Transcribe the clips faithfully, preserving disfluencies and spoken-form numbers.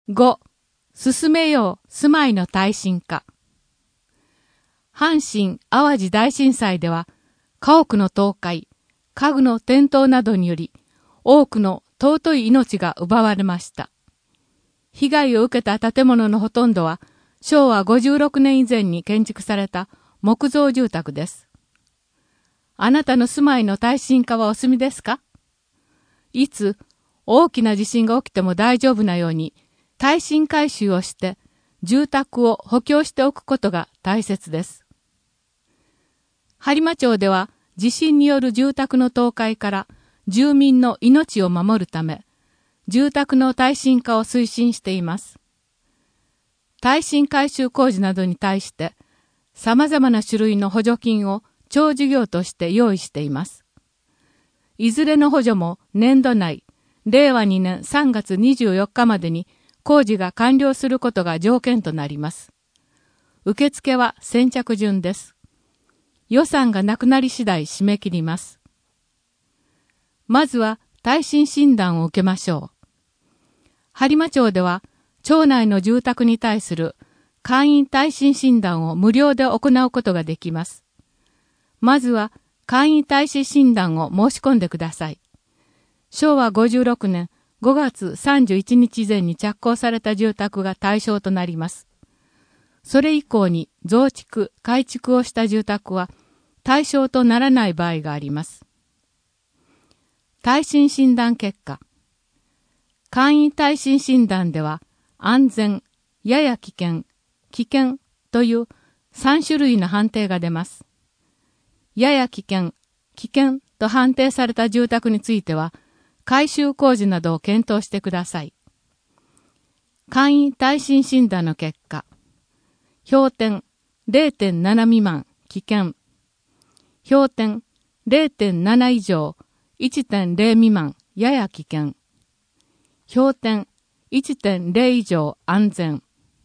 ご. 進めよう住まいの耐震化。阪神・淡路大震災では、家屋の倒壊、家具の転倒などにより、多くの尊い命が奪われました。被害を受けた建物のほとんどは、しょうわごじゅうろくねん以前に建築された木造住宅です。あなたの住まいの耐震化はお済みですか？いつ大きな地震が起きても大丈夫なように、耐震改修をして、住宅を補強しておくことが大切です。播磨町では、地震による住宅の倒壊から住民の命を守るため、住宅の耐震化を推進しています。耐震改修工事などに対して、様々な種類の補助金を町事業として用意しています。いずれの補助も年度内、れいわにねんさんがつにじゅうよっかまでに工事が完了することが条件となります。受付は先着順です。予算がなくなり次第締め切ります。まずは耐震診断を受けましょう。播磨町では、町内の住宅に対する簡易耐震診断を無料で行うことができます。まずは簡易耐震診断を申し込んでください。しょうわごじゅうろくねんごがつさんじゅういちにち前に着工された住宅が対象となります。それ以降に増築、改築をした住宅は対象とならない場合があります。耐震診断結果。簡易耐震診断では安全、やや危険、危険というさんしゅるいの判定が出ます。やや危険、危険と判定された住宅については改修工事などを検討してください。簡易耐震診断の結果。評点 れいてんなな 未満、危険。評点 れいてんなな 以上、いってんれい 未満、やや危険。評点 いってんれい 以上、安全。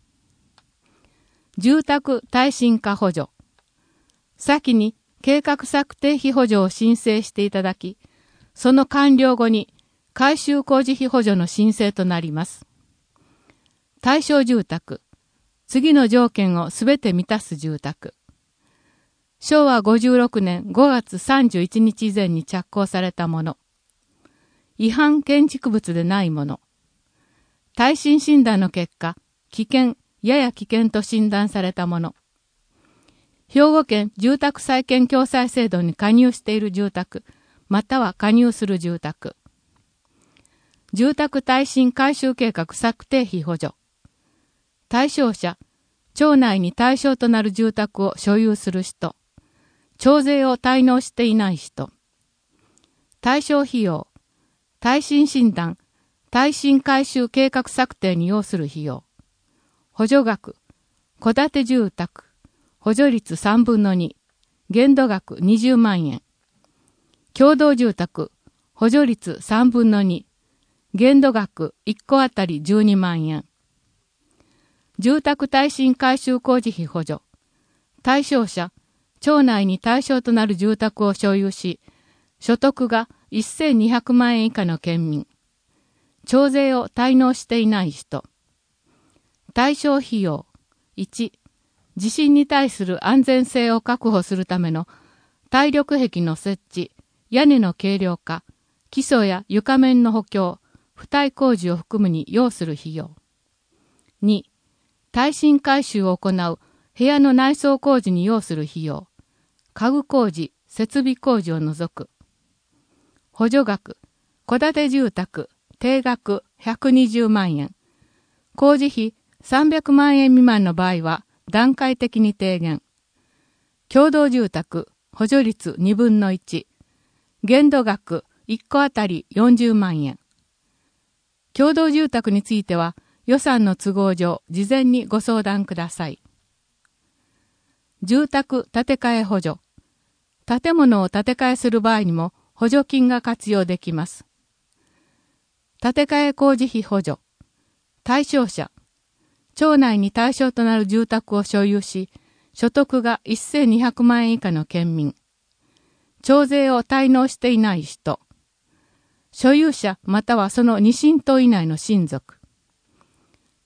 住宅耐震化補助。先に計画策定費補助を申請していただき、その完了後に改修工事費補助の申請となります。対象住宅。次の条件をすべて満たす住宅。しょうわごじゅうろくねんごがつさんじゅういちにち前に着工されたもの。違反建築物でないもの。耐震診断の結果、危険、やや危険と診断されたもの。兵庫県住宅再建共済制度に加入している住宅、または加入する住宅。住宅耐震改修計画策定費補助。対象者、町内に対象となる住宅を所有する人。町税を滞納していない人。対象費用、耐震診断、耐震改修計画策定に要する費用。補助額、戸建て住宅、補助率さんぶんのに、限度額にじゅうまんえん。共同住宅、補助率さんぶんのに、限度額いっこあたりじゅうにまんえん。住宅耐震改修工事費補助。対象者、町内に対象となる住宅を所有し、所得がせんにひゃくまんえん以下の県民。町税を滞納していない人。対象費用。いち、地震に対する安全性を確保するための耐力壁の設置、屋根の軽量化、基礎や床面の補強、付帯工事を含むに要する費用。に、耐震改修を行う部屋の内装工事に要する費用。家具工事、設備工事を除く。補助額、戸建て住宅、定額ひゃくにじゅうまんえん。工事費さんびゃくまんえん未満の場合は段階的に低減。共同住宅、補助率にぶんのいち。限度額いっこあたりよんじゅうまんえん。共同住宅については予算の都合上事前にご相談ください。住宅建て替え補助。建物を建て替えする場合にも補助金が活用できます。建て替え工事費補助。対象者。町内に対象となる住宅を所有し、所得がせんにひゃくまんえん以下の県民。町税を滞納していない人。所有者またはそのに親等以内の親族。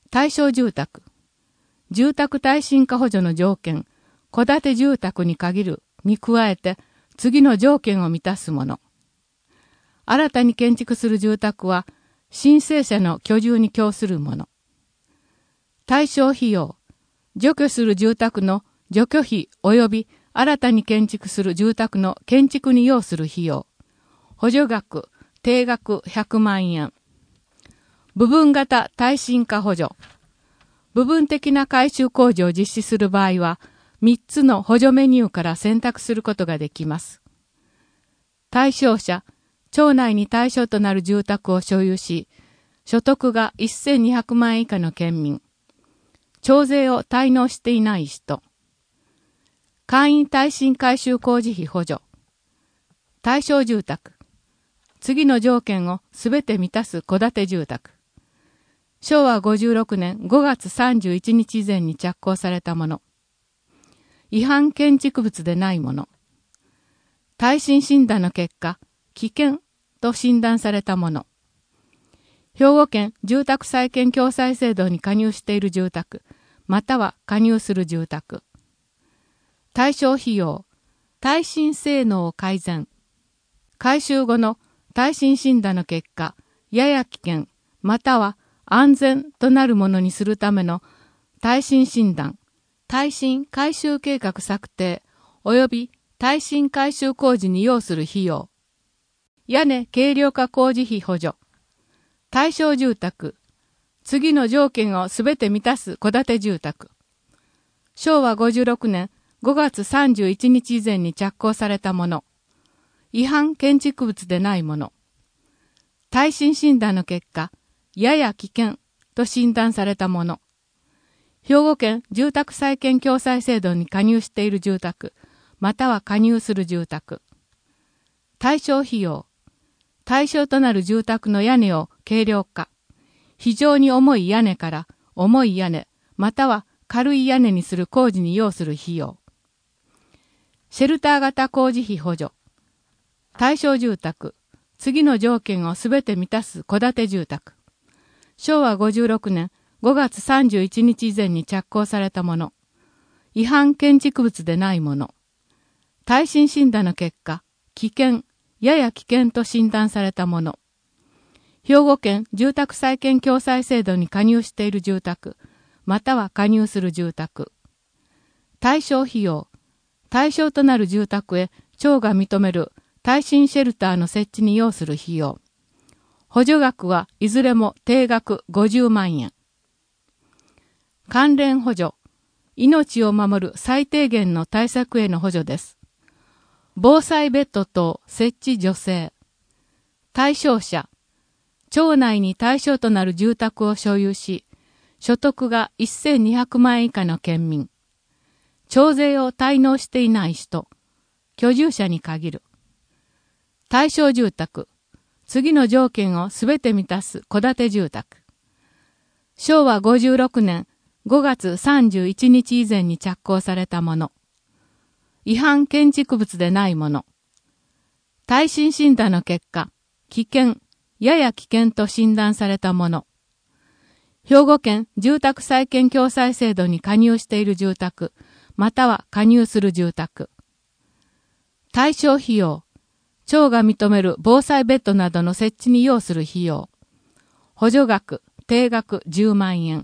対象住宅。住宅耐震化補助の条件、戸建て住宅に限るに加えて次の条件を満たすもの。新たに建築する住宅は申請者の居住に供するもの。対象費用。除去する住宅の除去費及び新たに建築する住宅の建築に要する費用。補助額、定額ひゃくまんえん。部分型耐震化補助。部分的な改修工事を実施する場合は、みっつの補助メニューから選択することができます。対象者、町内に対象となる住宅を所有し、所得がせんにひゃくまんえん以下の県民。徴税を滞納していない人。簡易耐震改修工事費補助。対象住宅。次の条件をすべて満たす戸建て住宅。しょうわごじゅうろくねんごがつさんじゅういちにち以前に着工されたもの。違反建築物でないもの。耐震診断の結果、危険と診断されたもの。兵庫県住宅再建共済制度に加入している住宅、または加入する住宅。対象費用、耐震性能を改善。改修後の耐震診断の結果、やや危険、または安全となるものにするための耐震診断、耐震改修計画策定、及び耐震改修工事に要する費用。屋根軽量化工事費補助。対象住宅。次の条件をすべて満たす戸建て住宅。しょうわごじゅうろくねんごがつさんじゅういちにち以前に着工されたもの。違反建築物でないもの。耐震診断の結果、やや危険と診断されたもの。兵庫県住宅再建共済制度に加入している住宅、または加入する住宅。対象費用。対象となる住宅の屋根を軽量化。非常に重い屋根から重い屋根、または軽い屋根にする工事に要する費用。シェルター型工事費補助。対象住宅。次の条件をすべて満たす戸建て住宅。しょうわごじゅうろくねんごがつさんじゅういちにち以前に着工されたもの。違反建築物でないもの。耐震診断の結果、危険、やや危険と診断されたもの。兵庫県住宅再建共済制度に加入している住宅、または加入する住宅。対象費用。対象となる住宅へ町が認める耐震シェルターの設置に要する費用。補助額はいずれも定額ごじゅうまんえん。関連補助。命を守る最低限の対策への補助です。防災ベッド等設置助成。対象者。町内に対象となる住宅を所有し、所得がせんにひゃくまんえん以下の県民。徴税を滞納していない人。居住者に限る。対象住宅。次の条件をすべて満たす戸建て住宅。しょうわごじゅうろくねんごがつさんじゅういちにち以前に着工されたもの。違反建築物でないもの。耐震診断の結果、危険、やや危険と診断されたもの。兵庫県住宅再建共済制度に加入している住宅、または加入する住宅。対象費用。町が認める防災ベッドなどの設置に要する費用。補助額、定額じゅうまんえん。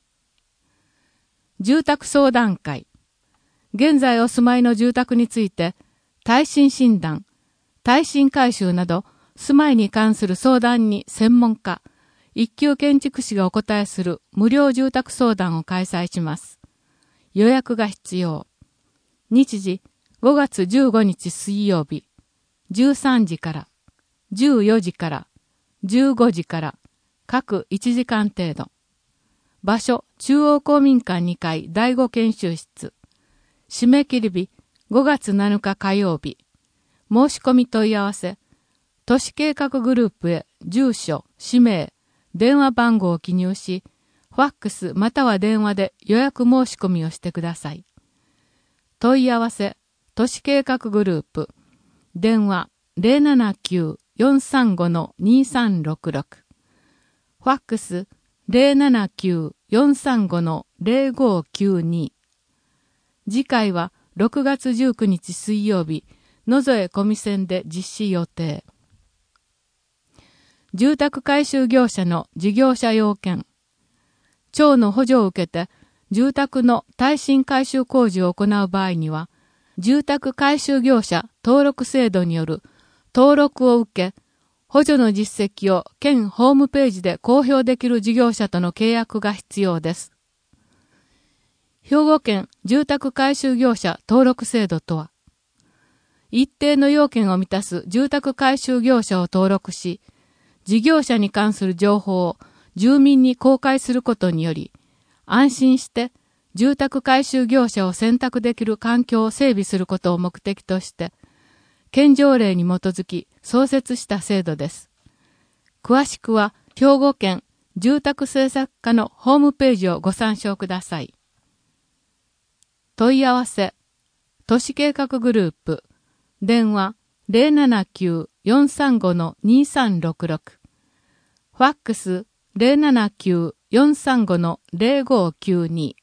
住宅相談会。現在お住まいの住宅について、耐震診断、耐震改修など、住まいに関する相談に専門家、一級建築士がお答えする無料住宅相談を開催します。予約が必要。日時、ごがつじゅうごにち水曜日、じゅうさんじから、じゅうよじから、じゅうごじから、各いちじかん程度。場所、中央公民館にかいだいご研修室。締め切り日、ごがつなのか火曜日。申し込み問い合わせ、都市計画グループへ住所、氏名、電話番号を記入し、ファックスまたは電話で予約申し込みをしてください。問い合わせ、都市計画グループ、電話 ゼロななきゅう よんさんご にさんろくろく、ファックス ゼロななきゅうよんさんごのぜろごきゅうに。次回はろくがつじゅうくにち水曜日、野添小見線で実施予定。住宅改修業者の事業者要件。町の補助を受けて、住宅の耐震改修工事を行う場合には、住宅改修業者登録制度による登録を受け、補助の実績を県ホームページで公表できる事業者との契約が必要です。兵庫県住宅改修業者登録制度とは、一定の要件を満たす住宅改修業者を登録し、事業者に関する情報を住民に公開することにより、安心して住宅改修業者を選択できる環境を整備することを目的として、県条例に基づき創設した制度です。詳しくは兵庫県住宅政策課のホームページをご参照ください。問い合わせ、都市計画グループ、電話 ゼロななきゅう よんさんご にさんろくろく、ファックス ゼロななきゅう よんさんご ぜろごきゅうに。